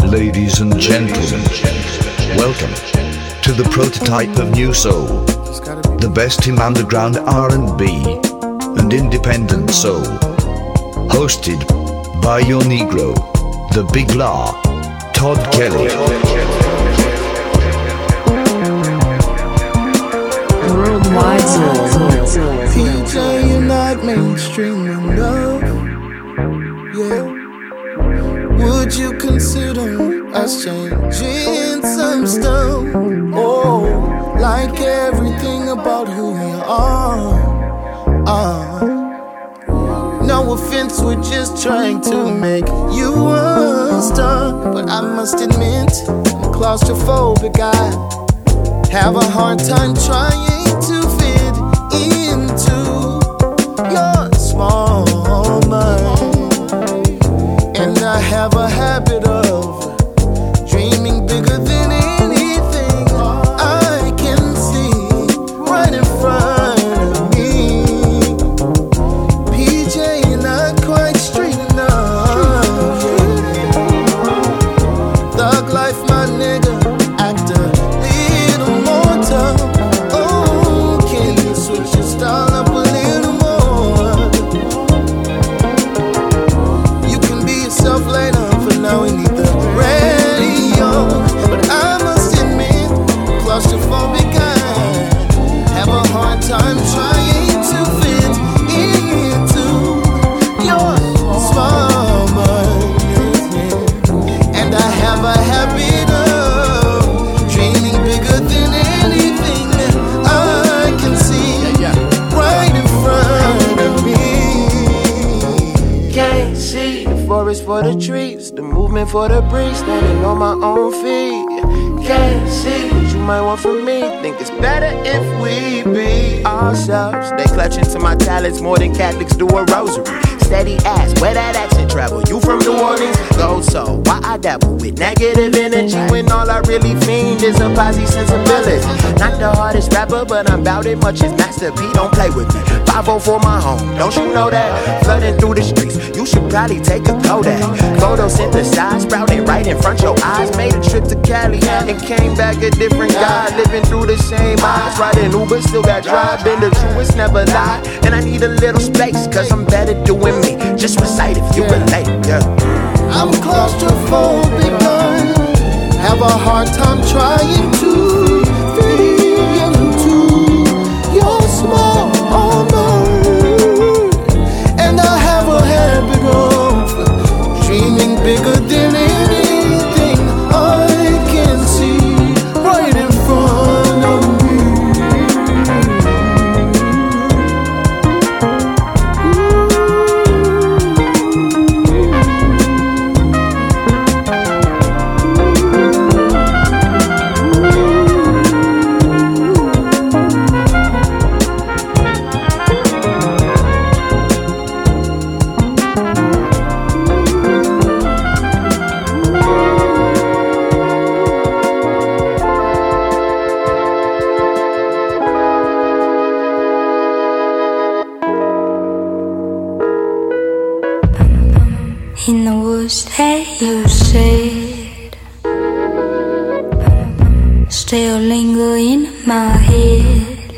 Ladies and gentlemen, welcome to the prototype of New Soul, the best in underground R&B and independent soul, hosted by your Negro, the Big La, Todd Kelly. Worldwide Soul. PJ, you're not mainstream enough. Yeah. Would you consider us changing some stuff? Oh, like everything about who we are. No offense, we're just trying to make you a star. But I must admit, I'm claustrophobic. I have a hard time trying to fit into your small mind. And I have a habit of dreaming bigger than anything I can see right in front of me. PJ, you're not quite straight enough. Thug life, my nigga, act a little more tough. Oh, can you switch your style up a little more? You can be yourself later. Now we need the radio. But I must admit, claustrophobic, I have a hard time trying to fit into your small mind. And I have a habit of dreaming bigger than anything that I can see right in front of me. Can't see the forest for the trees, the movement for the breeze, standing on my own feet. Can't see what you might want from me. Think it's better if we be ourselves. They clutch into my talents more than Catholics do a rosary. Steady ass, where that accent travel? You from New Orleans? Go so. Why I dabble with negative energy when all I really fiend is a posse sensibility? Not the hardest rapper, but I'm bout it much as Master P. Don't play with me. 5-0 for my home, don't you know that? Flooding through the streets, you should probably take a Kodak. Photosynthesized, sprouting right in front your eyes. Made a trip to Cali and came back a different guy. Living through the same eyes, riding Uber, still got drive. Been the truest, never lie. And I need a little space, cause I'm better doing me. Just recite if you relate, yeah. I'm claustrophobic, I have a hard time trying to fit into your small mind. And I have a habit of dreaming bigger than anything I can see right in front of me. In the words that you said still linger in my head,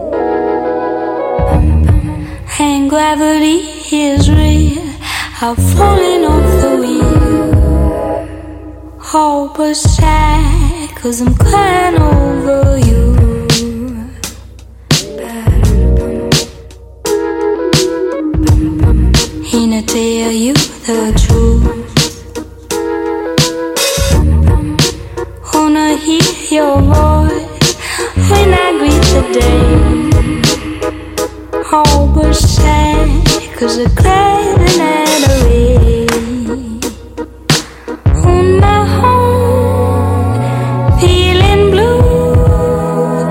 and gravity is real. I'm falling off the wheel, all but sad, cause I'm crying over you. And I tell you the truth, wanna hear your voice when I greet the day. All but sad, cause I'm craving that away. On my own, feeling blue,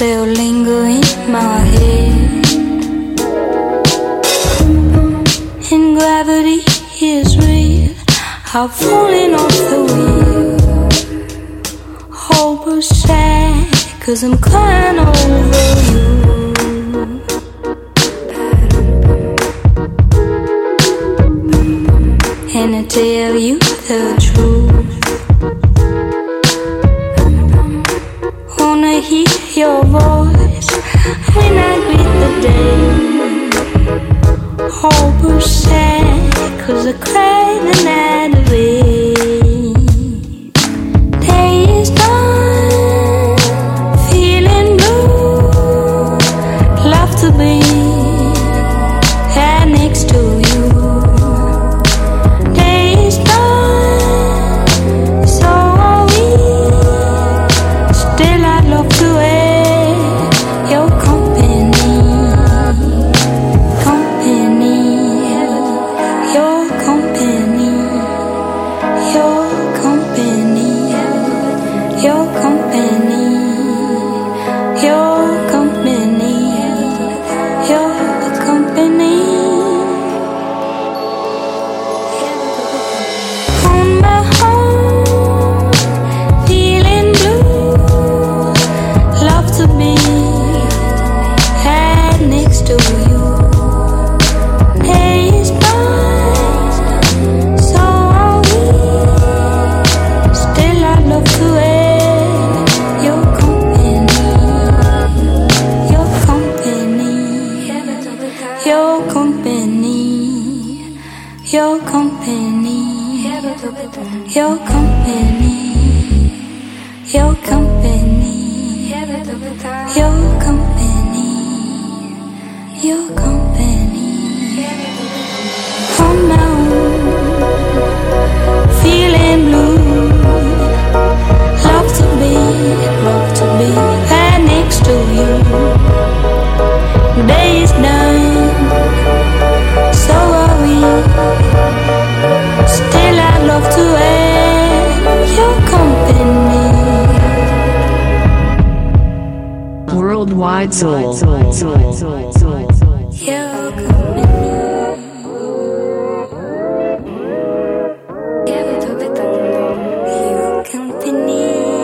still linger in my head. And gravity is real, I'm falling off the wheel. Hope is sad, 'cause I'm crying over you. And I tell you the truth, wanna hear your voice when I greet the day. Hope is sad, 'cause I cry the night away. Day is done, feeling blue, love to be right next to you. Day is done, so are we. Still I'd love to have your company, company, your company, your company, your company, your company, your company. On my home, feeling blue, love to be right next to you. Day is done, so are we. Still I'd love to have your company, your company, your company, your company, your company, your company, your company, your company. On my own, feeling blue, love to be right next to you. Day is done, so are we. Still I'd love to have your company. Worldwide Soul. Your company. Your company.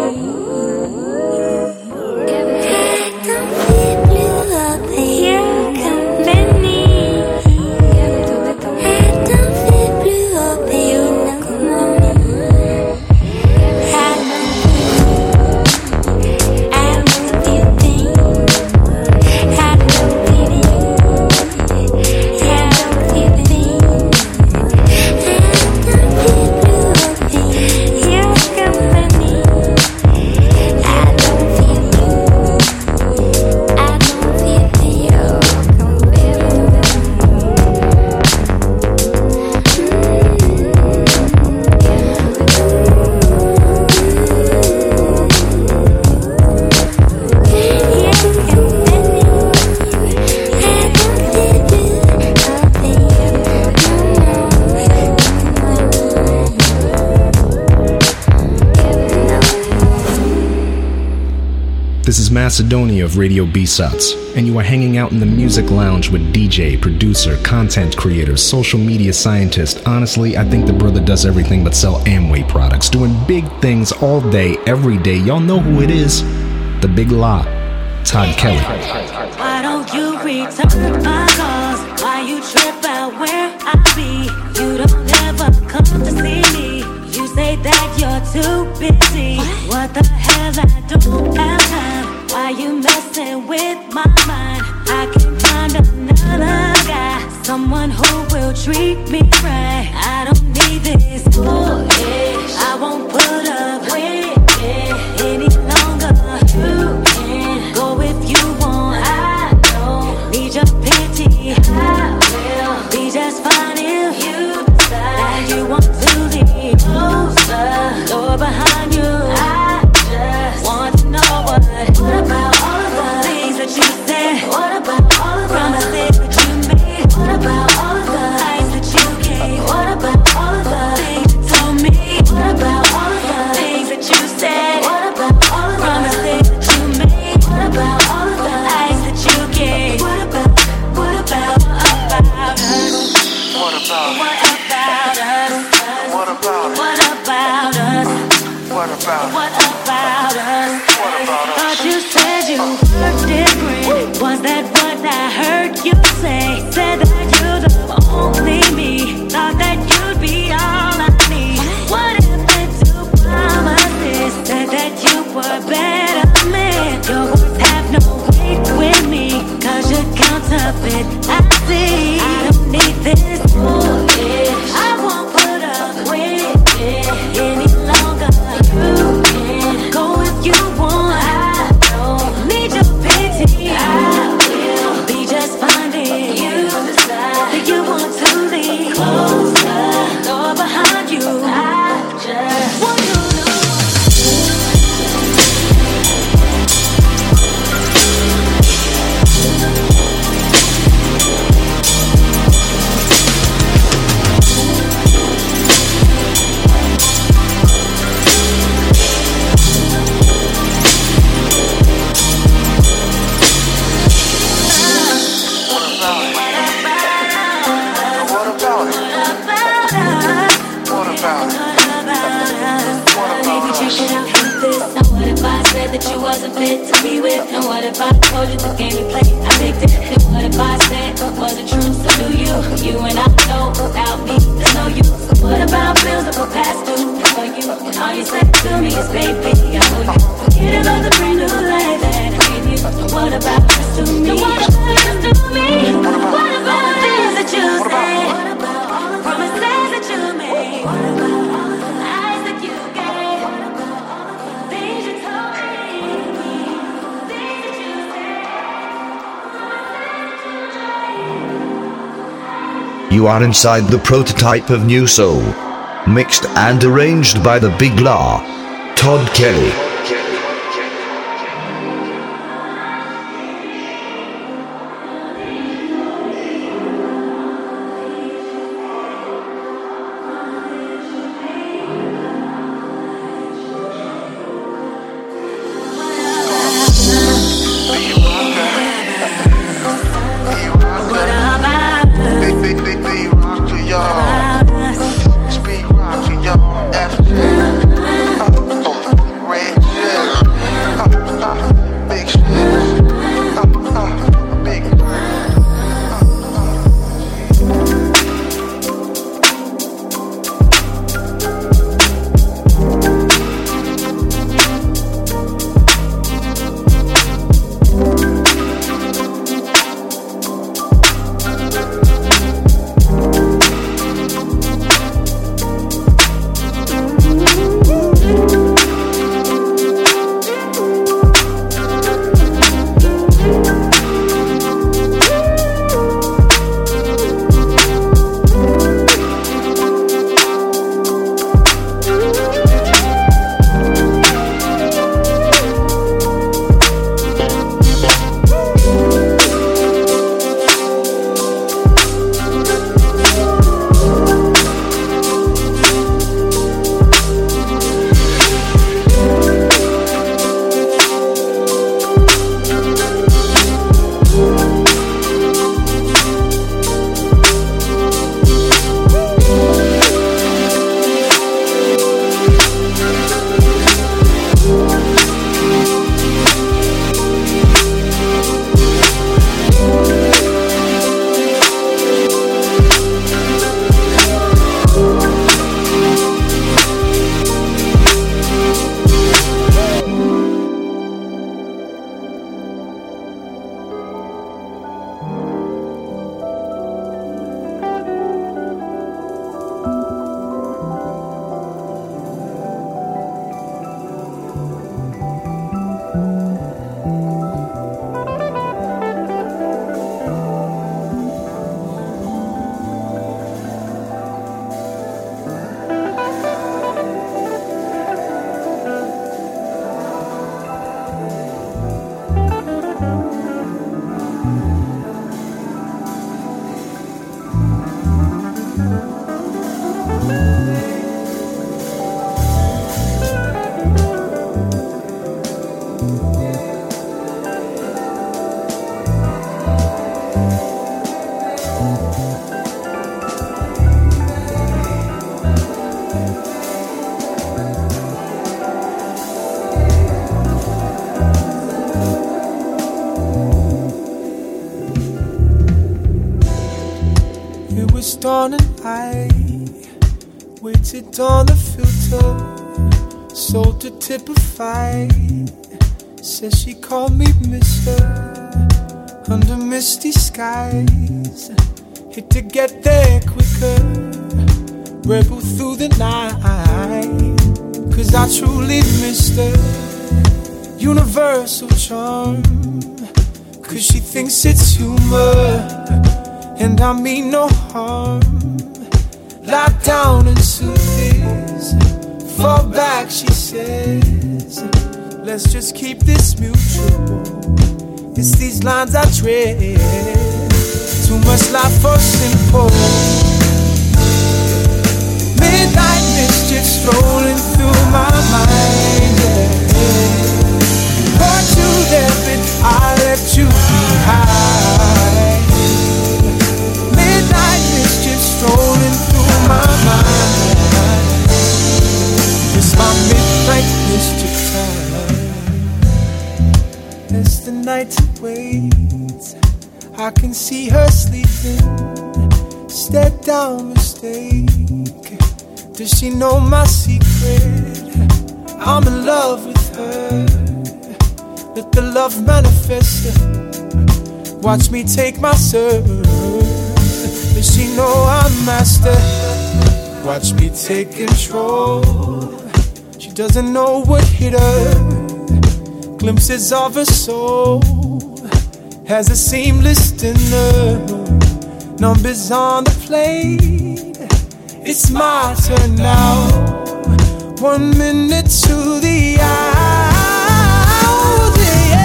This is Macedonia of Radio B-Sots, and you are hanging out in the music lounge with DJ, producer, content creator, social media scientist. Honestly, I think the brother does everything but sell Amway products, doing big things all day, every day. Y'all know who it is. The Big La, Todd Kelly. Why don't you return my calls? Why you trip out where I be? You don't ever come to see me. You say that you're too busy. What the hell, I don't have time. Why you messing with my mind? I can find another guy, someone who will treat me right. I don't need this bullshit. I won't put up with it any longer. You can go if you want. I don't need your pity. I will be just fine if you decide that you want to leave. Close the door behind you. I just want to know what about all of the things that you said? What about all of the promises that you made? What about all of the lies that you gave? What about all of the things you told me? What about all of What about us? Thought you said you were different. Was that what I heard you say? Said that you'd love only me. Thought that you'd be all I need. What if the two promises said that you were better man? Your words have no weight with me, 'cause you're counterfeit. I see. I don't need this bullshit. I won't put up with it any longer. You can go if you want. I don't need your pity. I will be just fine if you decide that you want to leave closer, door behind you. I just want to know. That you wasn't fit to be with. And what if I told you the game you played, I picked it? And what if I said it wasn't true? So do you? You and I know without me there's no use. What about bills that were past due for you? And all you said to me is baby, I owe you. Forget about the brand new life that I gave you. And what about just to me? And what about just to me? What about the things that you said? What about all the promises that you made? What about all the lies that you gave? What about all the things you told me? You are inside the prototype of New Soul, mixed and arranged by the Big Law, Todd Kelly. Red was dawn and I waited on the filter, sold to typify. Says she called me Mr. Under misty skies. Hit to get there quicker, rebel through the night. Cause I truly missed her universal charm. Cause she thinks it's humor, and I mean no harm. Lie down and soothe this, fall back, she says. Let's just keep this mutual. It's these lines I tread. Too much life for simple. Midnight mischief strolling through my mind. Brought you there, but I left you behind. Midnight mischief strolling through my mind. It's my midnight mischief time. As the night waits, I can see her sleeping. Step down, mistake. Does she know my secret? I'm in love with her. Let the love manifest. Watch me take my serve. Does she know I'm master? Watch me take control. She doesn't know what hit her. Glimpses of her soul has a seamless dinner. Numbers on the plate. It's my turn now. 1 minute to the hour.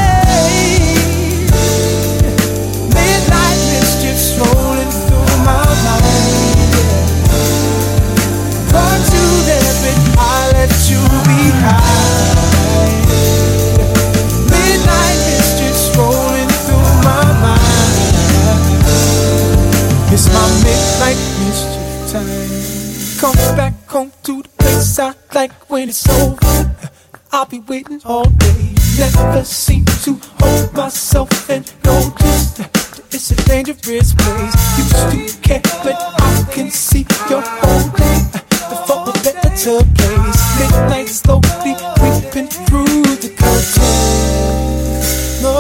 Midnight mischief strolling through my mind. Brought you there, but I left you behind. Midnight mischief strolling through my mind. It's my midnight mischief time. Come back home to the place I like when it's over. I'll be waiting all day. Never seem to hold myself and notice it's a dangerous place. Used to care, but I can see you're holding before a better place. Midnight slowly creeping through the curtain. No.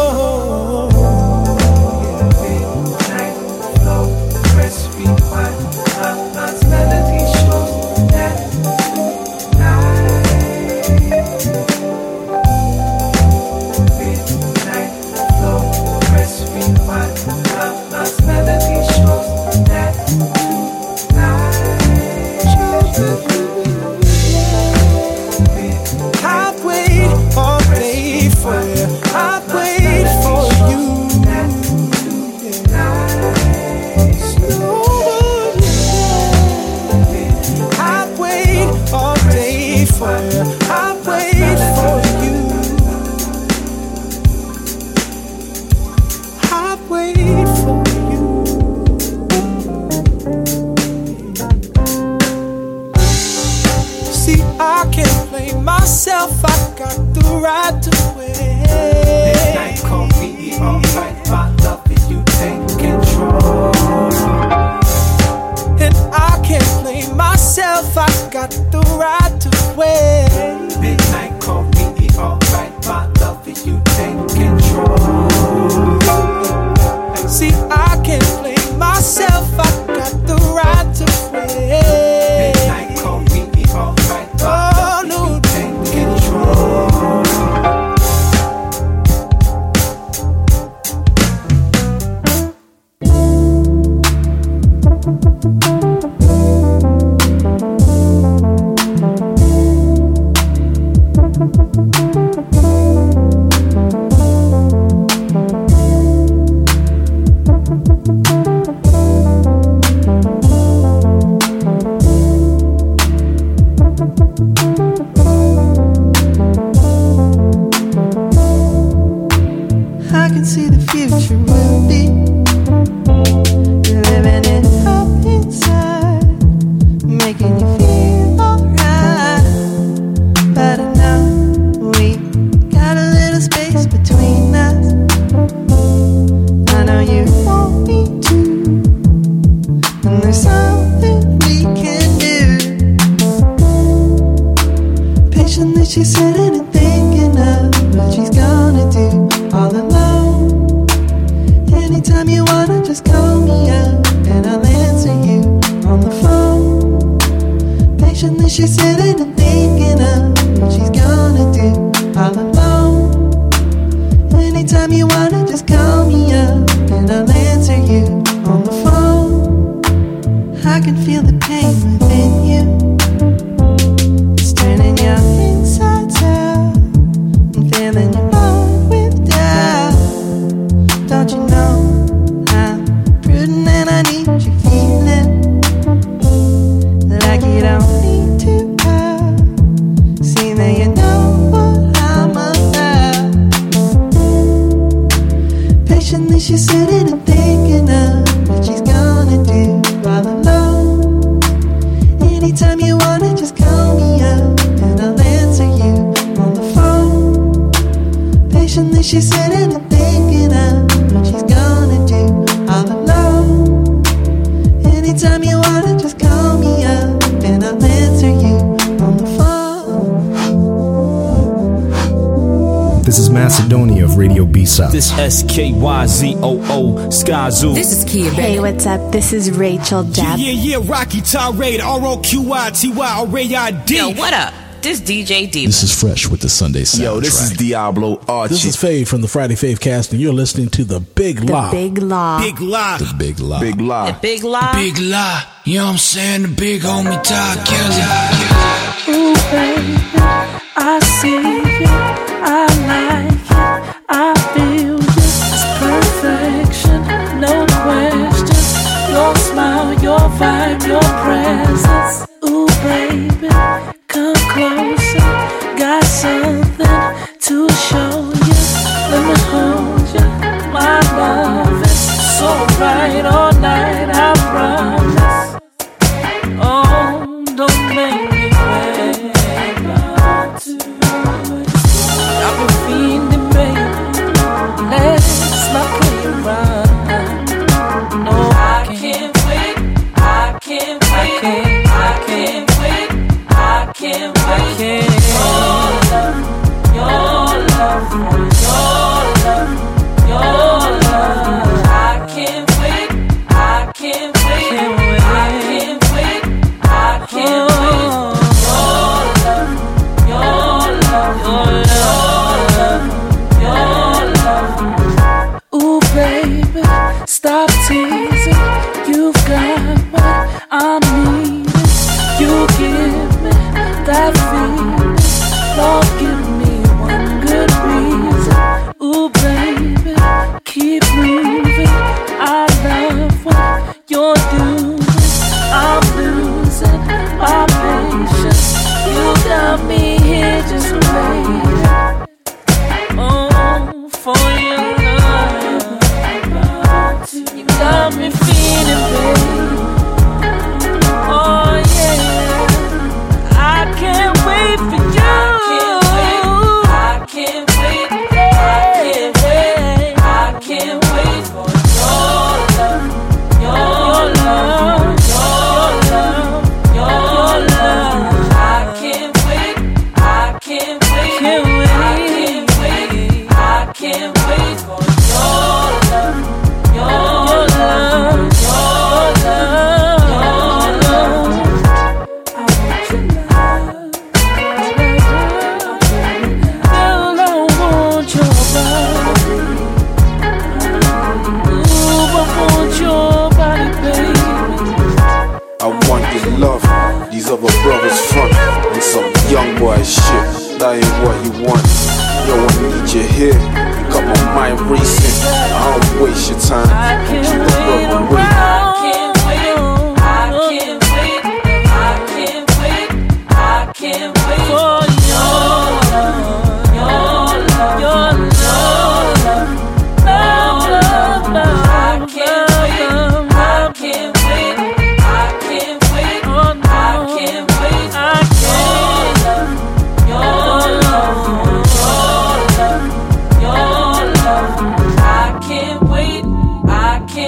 Midnight flow, press rewind. My melody shows that midnight flow, press rewind. My melody shows that I'd wait all day for you. I'd wait for you. I'd wait all day for you. I'd wait for you. I'd wait for you. See, I can't blame myself. I got the right to wait. Midnight coffee, alright. My love is you take control. And I can't blame myself. I got the right to wait. Midnight coffee, alright. My love is you take control. See, I can't blame myself. I got the right to wait. Midnight coffee, alright. Oh no, take control. I can see the future will be. You're living it up inside, making you feel alright. But I know we got a little space between us. I know you want me to, and there's some just call me up and I'll answer you on the phone. Patiently she's sitting and thinking of what she's gonna do all alone. Anytime you wanna just call me up and I'll answer you on the phone. I can feel the pain within you. It's turning your insides out and filling your heart with doubt. Don't you know I'm prudent and I need you feeling like you don't need to pout. See that you know what I'm about. Patiently she's sitting and thinking of what she's gonna do all alone. Anytime you wanna just call me up and I'll answer you on the phone. Patiently she's sitting and thinking of what she's gonna do all alone. Anytime you wanna just call me up and I'll answer you on the phone. This is Macedonia of Radio B-Sides. This SKYZOO Skyzoo. This is Kia, baby. Hey, what's up? This is Rachel Depp. Yeah, Rocky Tirade, ROQITY, Ray ID. Yo, what up? This DJ D. This is Fresh with the Sunday soundtrack. Yo, this is Diablo Archie. This is Fave from the Friday Fave cast, and you're listening to The Big Lie. The Big Lie. Big Lie. The Big Lie. Big Lie. The Big Lie. Big Lie. You know what I'm saying? The big homie Todd Kelly. Ooh, baby, I see you, I like it, I feel you, it's perfection, no question. Your smile, your vibe, your presence. Ooh, baby, come closer, got something to show you. Let me hold you, my love is so right all night, I promise. Oh, don't make me wait. I've been fiending, baby. Let's not play around. No, I can't wait. I can't wait. I can't wait. I can't wait. Your love, your love. I can't wait. I can't wait. I can't wait. I can't wait. Ooh, baby, stop teasing. You've got what I'm needing. You give me that feeling. Lord, give me one good reason. Ooh, baby, keep moving. I love what you're doing. I'm losing my patience. You got me here just waiting. Oh, for your love. You got me feeling, baby. Oh, yeah. I can't wait for you. I can't wait. I can't wait. I can't wait for your love. Your love. Your love. Your love. I can't wait. I can't wait. Can't wait. I can't wait. I can't wait for your love. Your love. Your love. Your love. I want your love. Girl, I want your body. Ooh, I want your body, baby. I want your love. These other brothers front on some young boy shit. That ain't what you want. Yo, I need you here. You got my mind racing. I don't waste your time. I can't Keep the wait brother around. waiting. I can't wait. I can't wait. I can't wait for your love. Your love. Your love. Love, love. I can't wait. I can't wait. I can't wait. I can't wait. I can't. Your love. Your love. Your love. I can't wait. I can't.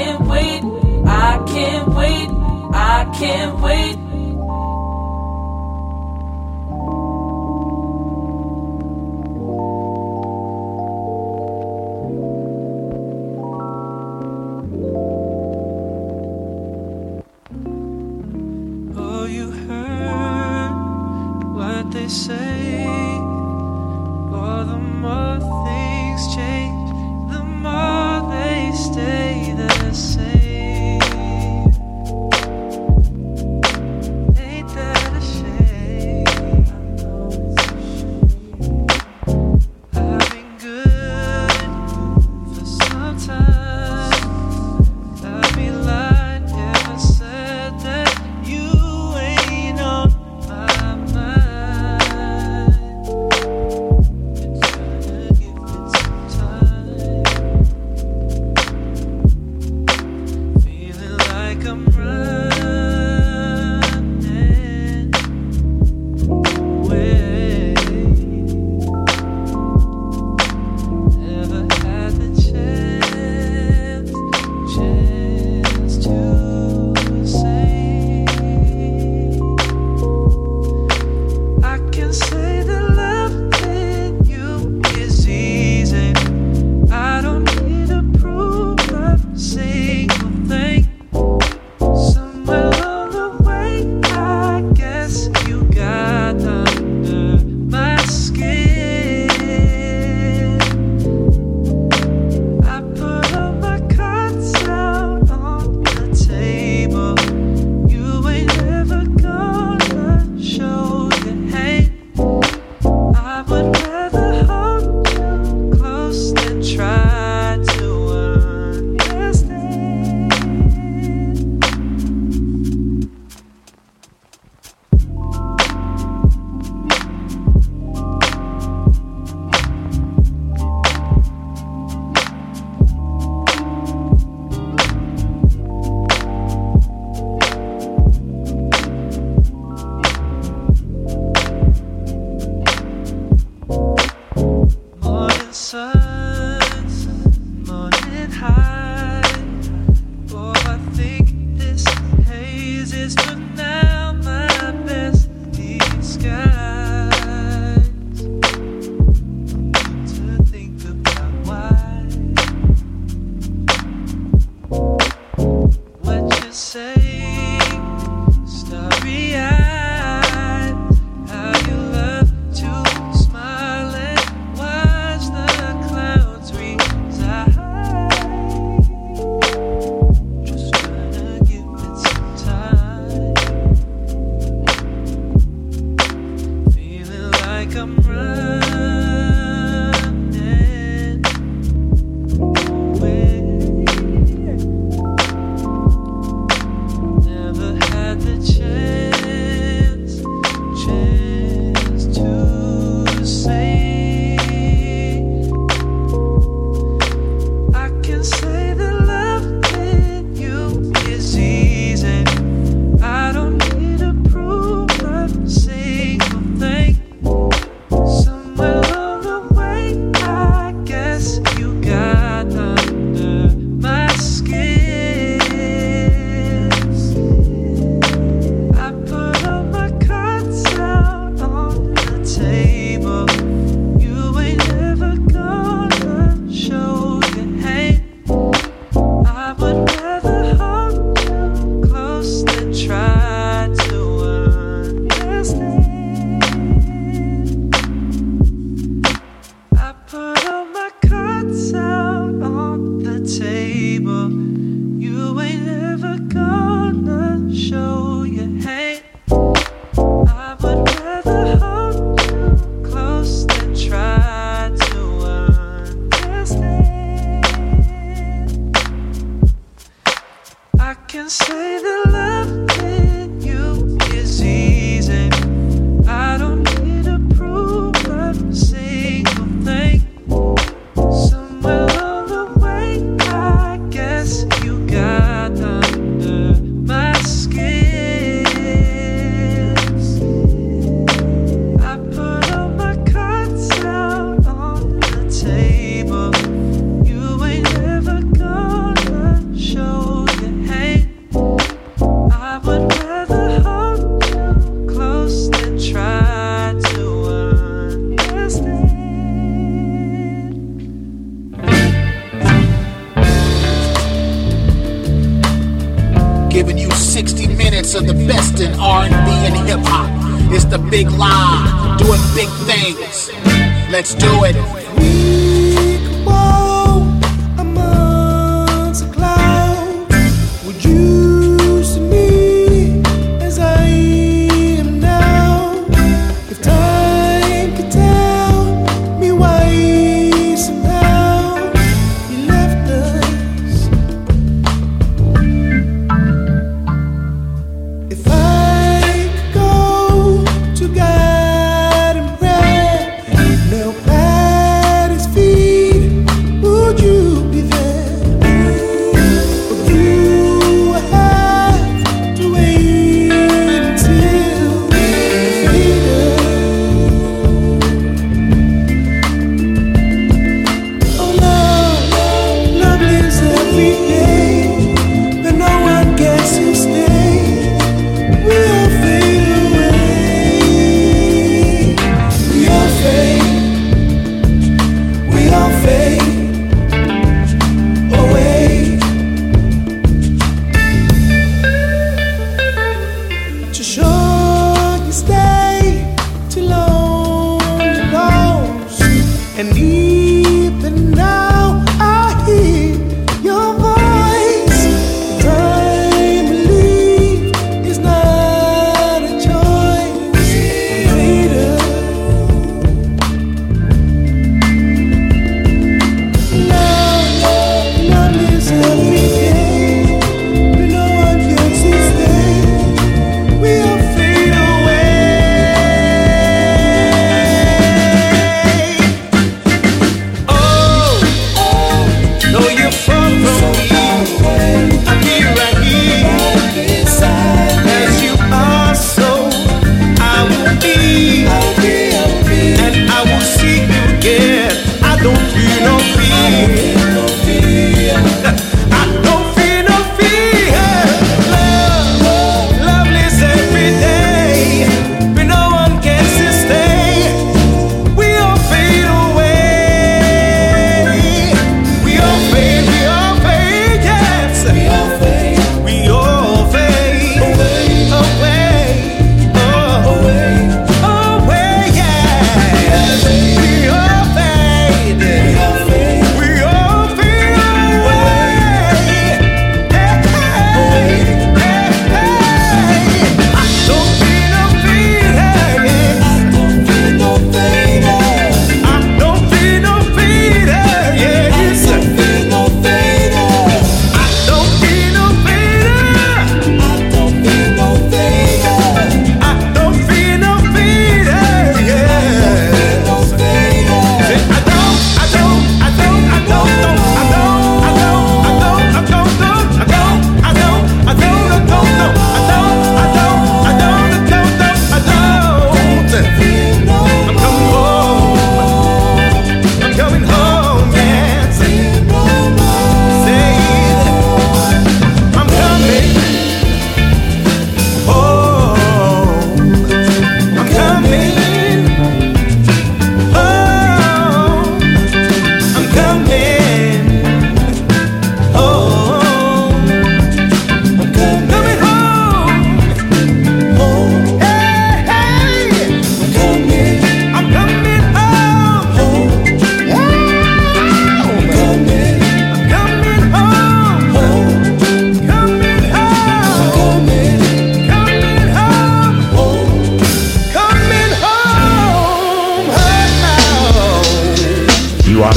Of the best in R&B and hip-hop. It's the big lie, doing big things. Let's do it. We could walk amongst the clouds. Would you see me as I am now? If time could tell me why somehow you left us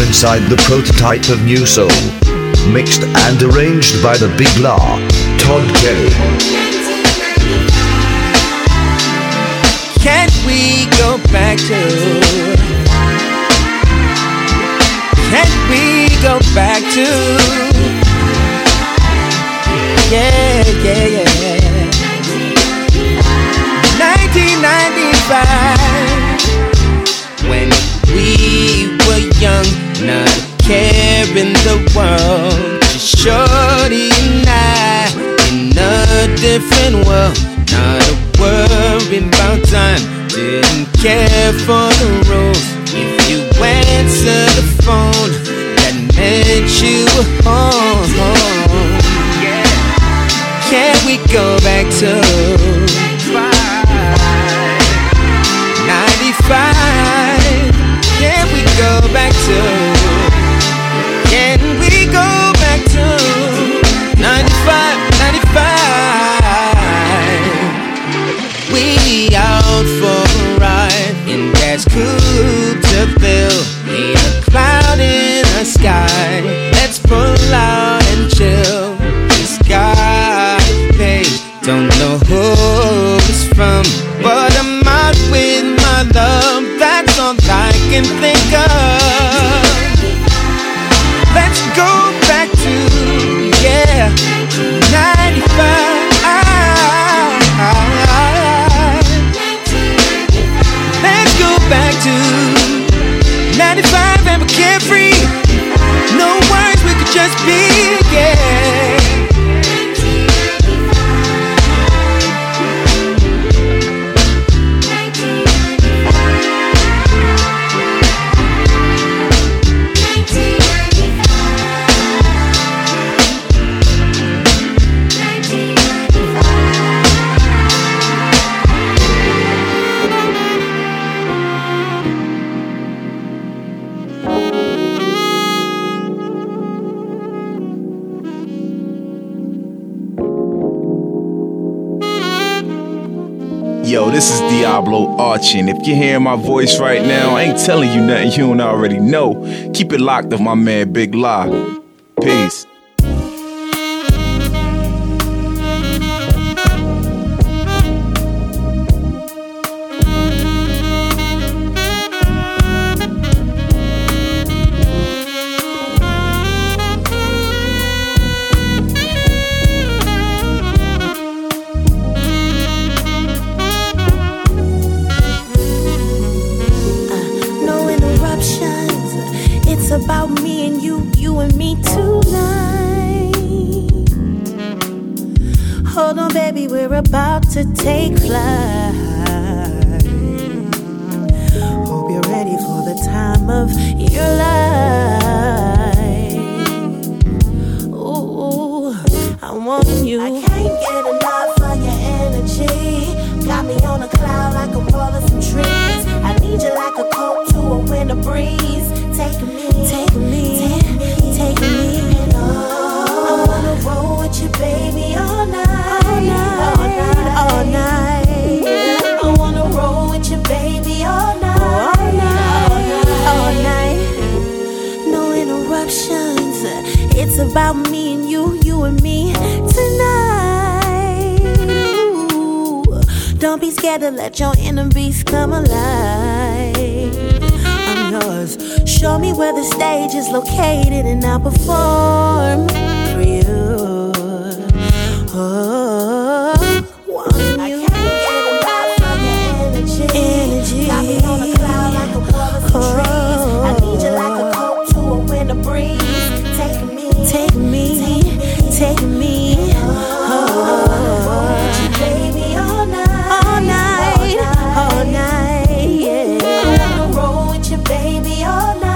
inside the prototype of New Soul. Mixed and arranged by the Big La, Todd Kelly. Can't we go back to? Can't we go back to? Yeah, yeah, yeah. 1995, when we were young, not a care in the world. Just shorty and I in a different world. Not a worry about time, didn't care for the rules. If you answer the phone, that meant you were home. Yeah. Can we go back to 95? Can we go back to? Can we go back to 95, 95? We out for a ride in that coupe de ville. Ain't a cloud in the sky. Let's pull out and chill. The sky, babe, don't know who it's from, but I'm out with my love. That's all I can think of. Let's go back to, yeah, 95. Let's go back to 95 and we're carefree. No worries, we could just be, yeah. Yo, this is Diablo Archie, and if you're hearing my voice right now, I ain't telling you nothing you don't already know. Keep it locked with my man Big La. Peace. About me and you and me tonight. Hold on, baby, we're about to take flight. Hope you're ready for the time of your life. Ooh, I want you. I can't get enough of your energy. Got me on a cloud like I'm rolling some trees. I need you like a coat to a winter breeze. Take me. I wanna roll with you, baby, all night. I wanna roll with you, baby, all night. No interruptions. It's about me and you and me tonight. Ooh, don't be scared to let your inner beast come alive. I'm yours. Show me where the stage is located and I'll perform for you. Oh, want you. I can't get enough of your energy. Got me on a cloud like a forest of trees. I need you like a coat to a winter breeze. Take me. Oh, baby, all night, yeah. I wanna roll with you, baby, all night.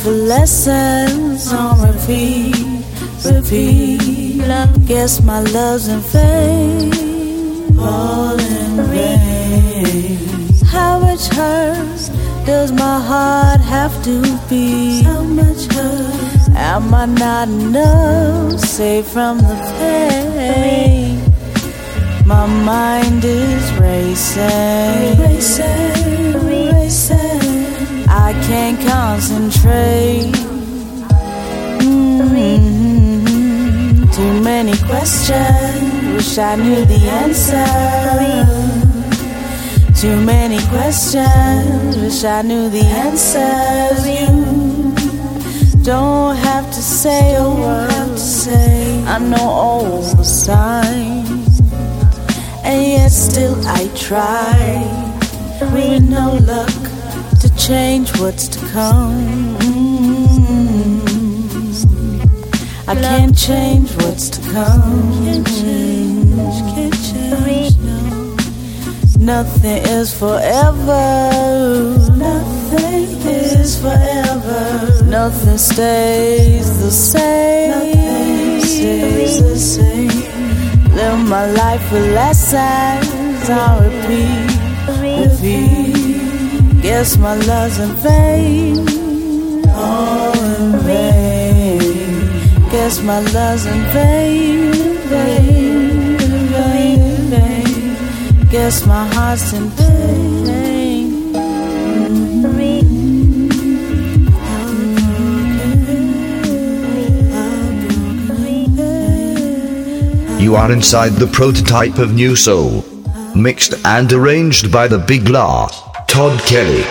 lessons on repeat. Guess my love's in vain, all in vain. How much hurt does my heart have to be? How much hurt? Am I not enough, safe from the pain? My mind is racing, I can't concentrate. Too many questions, wish I knew the answer. Too many questions, wish I knew the answers. You don't have to say a word, I know all the signs, and yet still I try, with no luck to change what's to come. I can't change what's to come. Can't change, no. Nothing is forever. Nothing is forever. Nothing stays the same. Nothing stays the same. Live my life with lessons on repeat. Guess my love's in vain, all in vain. Guess my love's in vain, vain. Guess my heart's in pain. You are inside the prototype of New Soul, mixed and arranged by the Big La, Todd Kelly.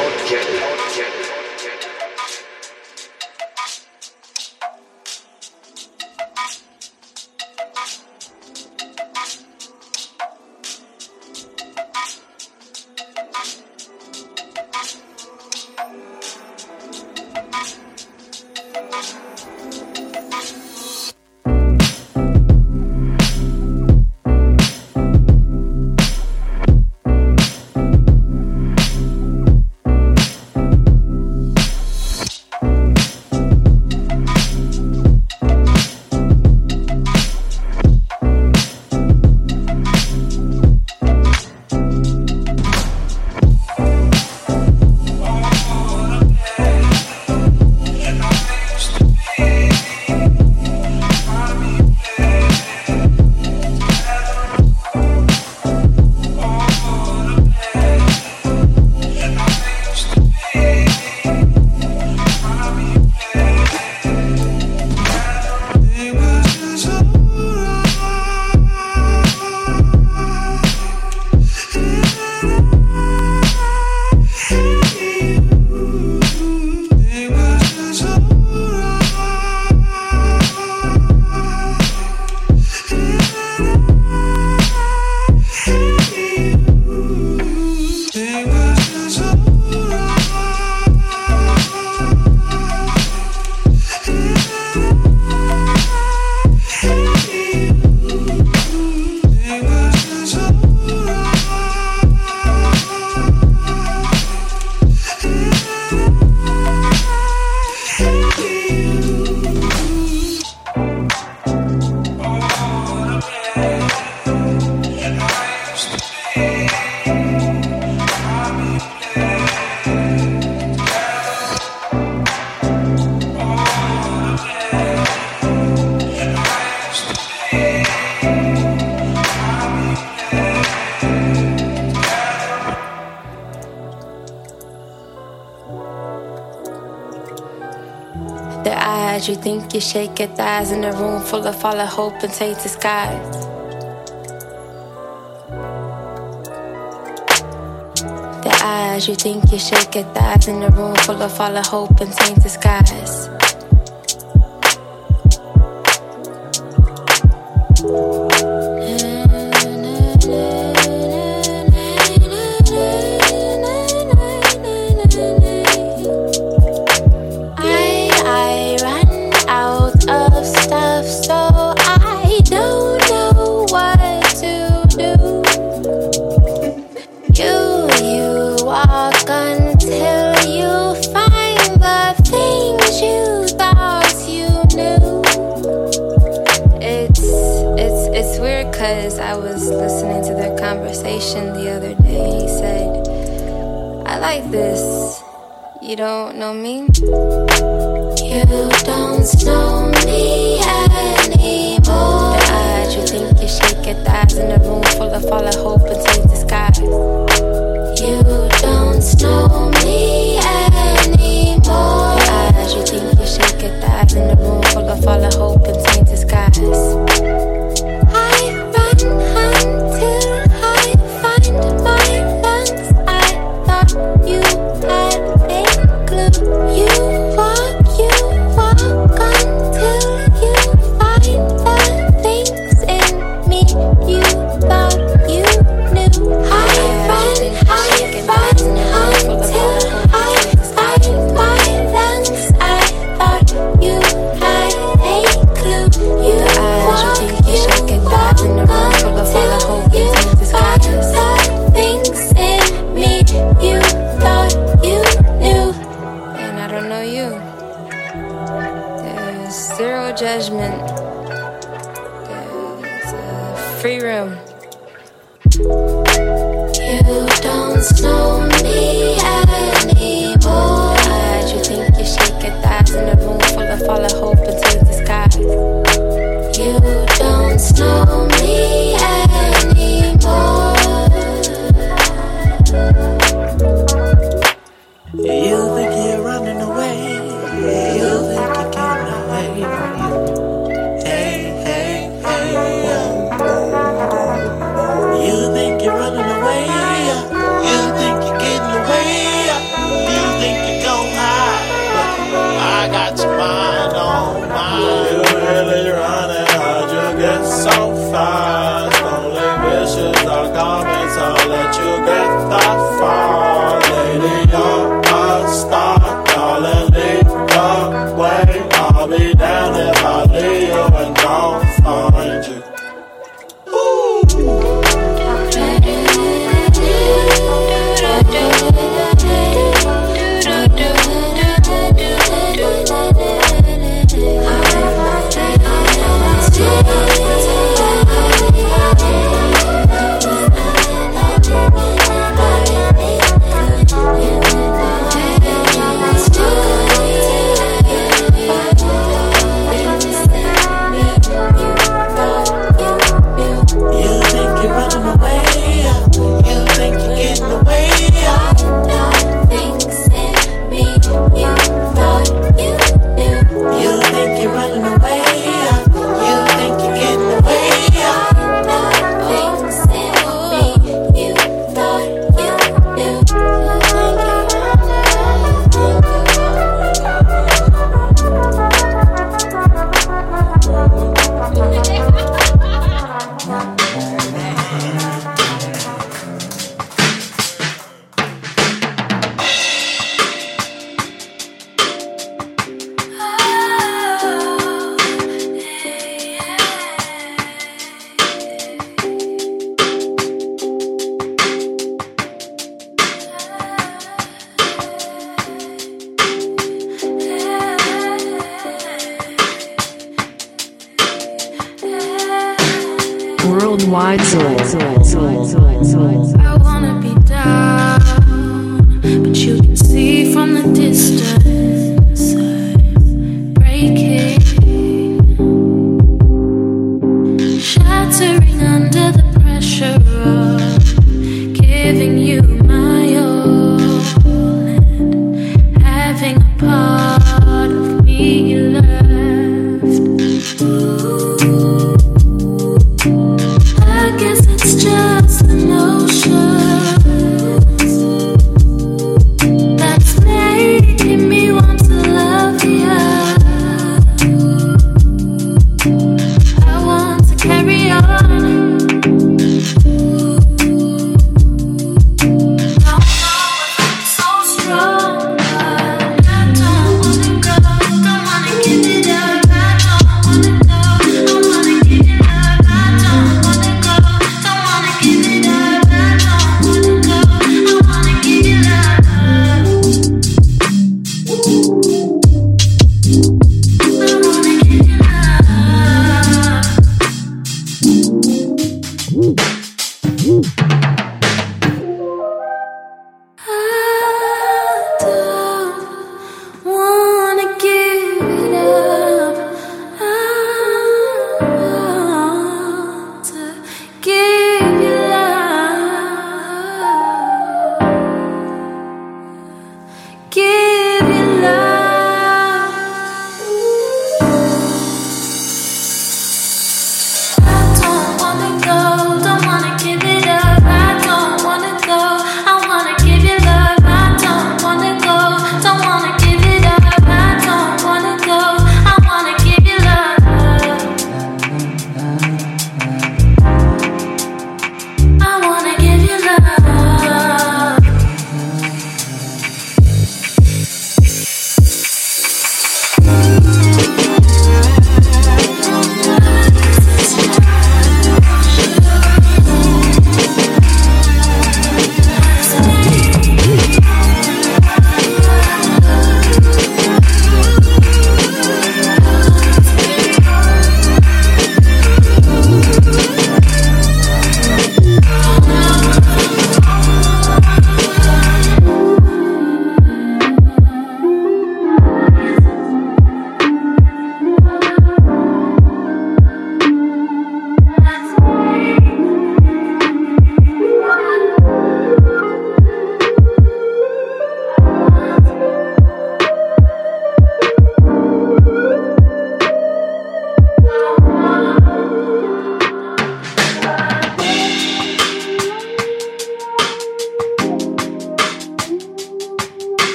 You think you shake your thighs in a room full of fallen hope and tainted skies. The eyes, you think you shake your thighs in a room full of fallen hope and tainted skies. Until you find the things you because I was listening to their conversation the other day. He said, I like this. You don't know me? You don't know me anymore. The odds you think you shake your thighs in a room full of fallen hope and tainted skies. You don't know me anymore. The odds you think you shake your thighs in a room full of fallen hope and tainted skies. I run until I find my lungs. I thought you had a clue. You walk until you find the things in me you thought you knew. I run until I find my lungs. I thought you had a clue. You walk until you find the things in me you thought you knew. And I don't know you. There's zero judgment. There's a free room. You don't know me anymore. Why'd you think you shake your thighs in a room full of fallen hope and tainted skies? You don't know me anymore. You think you're running away. You think you're getting away from you. Hey, hey, hey. You think you're running away. You think you're getting away. You think you're gon' hide. But I got your mind on mine. You really running hard. You get so fast. Only wishes are coming, so let you get that far. Lady, you're a star. Darling, lead the way. I'll be down if I leave you and don't find you. Worldwide Soul. I wanna be down, but you can see from the distance I'm breaking, shattering under the pressure of giving you my all and having a part of me left. I guess it's just emotions that's making me want to love you. I want to carry on. Don't wanna give it up. I don't wanna know.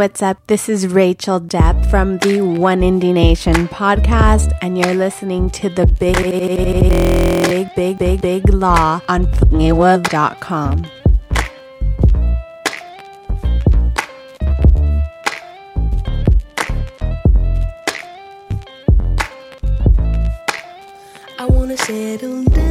what's up? This is Rachel Depp from the One Indie Nation podcast, and you're listening to the Big Law on FNGWorld.com. I wanna settle down.